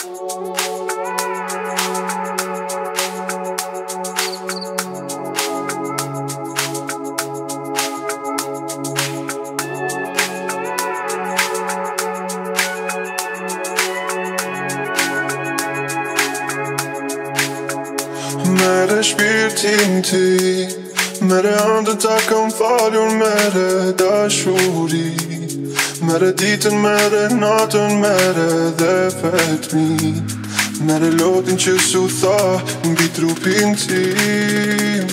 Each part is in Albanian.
Mere shpirtin ti, mere ëndën ta kam falur, mere dashuri, mere ditën, mere natën, mere dhe vetmi, mere lotin që su tha mbi trupin tim.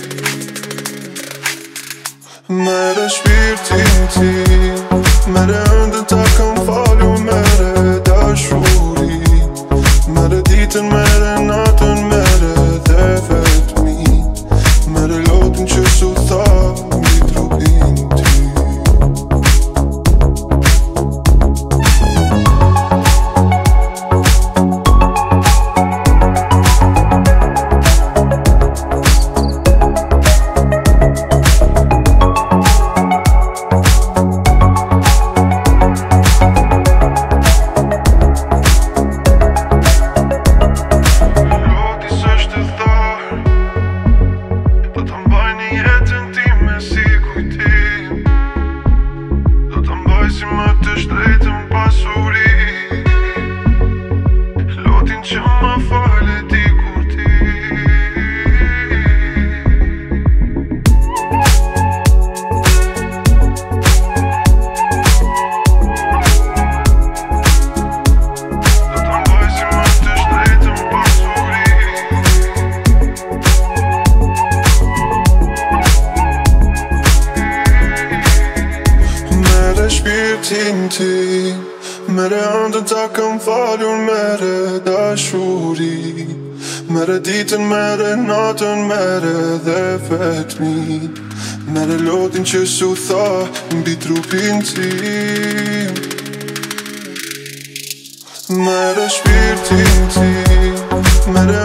Mere shpirtin ti, mere ëndën ta kam falur, mere dashuri, mere ditën, mere natën, mere dhe vetmi, mere lotin që su tha mbi trupin tim. Ti, mere ëndën ta kam falur, mere dashuri, mere ditën, mere natën, mere dhe vetmi, mere lotin që su tha mbi trupin tim. Mere shpirtin ti, mere